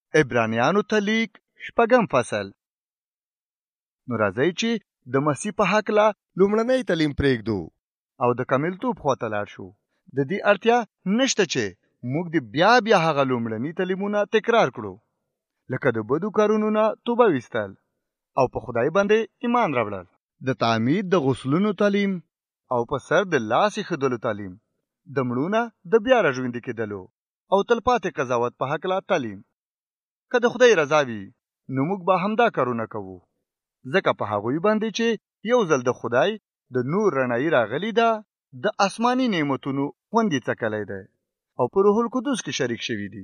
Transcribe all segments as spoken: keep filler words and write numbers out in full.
عبرانیانو ته لیک شپږم فصل. نو راځئ چې د مسیح په هکله لومړنی تعلیم پرېږدو او د کاملتوب خواته لاړ شو. د دې اړتیا نشته چې موږ د بیا بیا هغه لومړني تعلیمونه تکرار کړو، لکه د بدو کارونو نه توبه ویستل او په خدای باندې ایمان راوړل، د تعمید د غسلونو تعلیم او په سر د لاس ایښودلو تعلیم، د مړونه د بیا راژوندي کېدلو او تلپاتې قضاوت په هکله تعلیم. که د خدای رضا وي نو موږ به همدا کارونه کوو، ځکه په هغوی باندې چې یو ځل د خدای د نور رڼایي راغلی ده، د آسماني نعمتونو خوند یې څکلی دی او په روح القدس کې شریک شوي دي.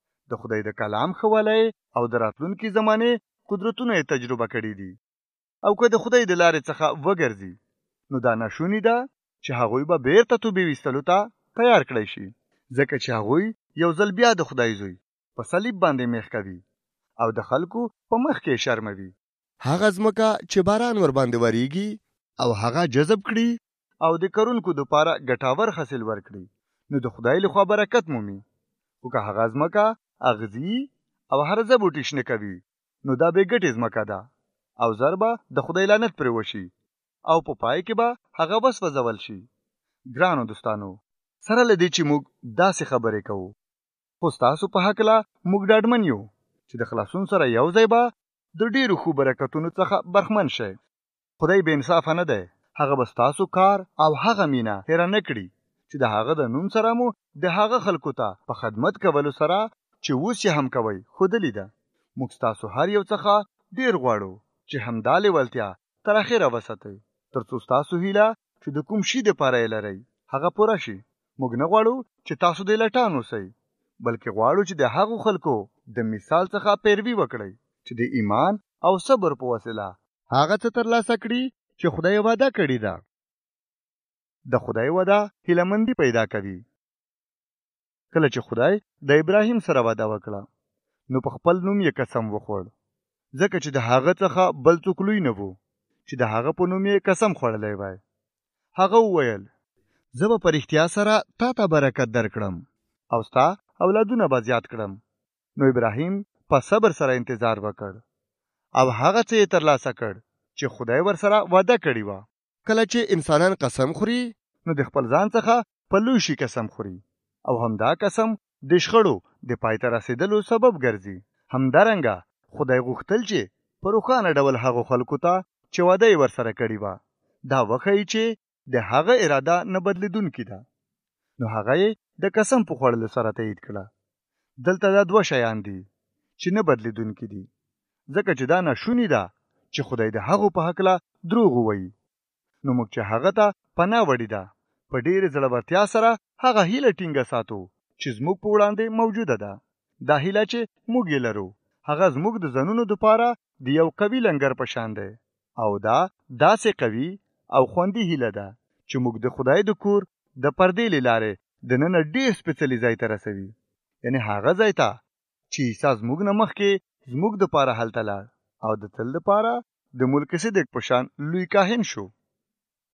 د خدای د کلام ښه والی او د راتلونکي زمانې قدرتونه یې تجربه کړي دي. او که د خدای د لارې څخه وګرځي نو دا ناشونې ده چې هغوی به بیرته توبې ویستلو ته تیار کړی شي، ځکه چې هغوی یو ځل بیا د خدای زوی په صلیب باندې میخ کوي او د خلکو په مخ کې شرموي. هغه ځمکه چې باران ور باندې وریږي او هغه جذب کړي او د کرونکو دپاره ګټاور حاصل ورکړي، نو د خدای لخوا برکت مومي. خو که هغه ځمکه اغزي او هرزه بوټي شنه کوي نو دا بې ګټې ځمکه ده او زر به د خدای لعنت پرې وشي او په پای کې به هغه وسوځول شي. ګرانو دوستانو، سره له دې چې موږ داسې خبرې کوو، خو ستاسو په هکله موږ ډاډمن یو چې د خلاصون سره یو ځای به د ډېرو ښو برکتونو څخه برخمن شئ. خدای بې انصافه نه دی، هغه به ستاسو کار او هغه مینه هېره نه کړي چې د هغه د نوم سره مو د هغه خلکو ته په خدمت کولو سره چې اوس یې هم کوئ ښودلې ده. موږ ستاسو هر یو څخه ډېر غواړو چې همدا لیوالتیا تر اخره وساتئ، تر څو ستاسو هیله چې د کوم شي دپاره یې لرئ هغه پوره شي. موږ نه غواړو چې تاسو د لټان اوسئ، بلکې غواړو چې د هغو خلکو د مثال څخه پیروي وکړئ چې د ایمان او صبر په وسیله هغه څه ترلاسه کړي چې خدای وعده کړې ده. د خدای وعده هیلهمندي پیدا کوي. کله چې خدای د ابراهیم سره وعده وکړه نو په خپل نوم یې قسم وخوړ، ځکه چې د هغه څخه بل څوک لوی نه وو چې د هغه په نوم یې قسم خوړلی وای. هغه وویل، زه به په رښتیا سره تا ته برکت درکړم او ستا اولادونه به زیات کړم. نو ابراهیم په صبر سره انتظار وکړ او هغه څه یې ترلاسه کړ چې خدای ورسره وعده کړې وه. کله چې انسانان قسم خوري نو د خپل ځان څخه په لوی شي قسم خوري او همدا قسم د شخړو د پای ته رسېدلو سبب ګرځي. همدارنګه خدای غوښتل چې په روښانه ډول هغو خلکو ته چې وعده یې ورسره کړې وه دا وښیي چې د هغه اراده نه بدلېدونکې ده. نو هغه یې د قسم په خوړلو سره تایید کړه. دلته دا دوه شیان دي چې نه بدلېدونکي دي، ځکه چې دا ناشونې ده چې خدای د هغو په هکله دروغ ووایي. نو موږ چې هغه ته پناه وړې ده په ډېرې زړورتیا سره هغه هیله ټینګه ساتو چې زموږ په وړاندې موجوده ده. دا هیله چې موږ یې لرو هغه زموږ د ځانونو دپاره د یو قوي لنګر په شان دی، او دا داسې قوي او خوندي هیله ده چې موږ د خدای د کور د پردې له لارې دننه ډېر سپېڅلي ځای ته رسوي، یعنې هغه ځای ته چې عیسی زموږ نه مخکې زموږ دپاره هلته لاړ او د تل دپاره د ملک صدق په شان لوی کاهن شو.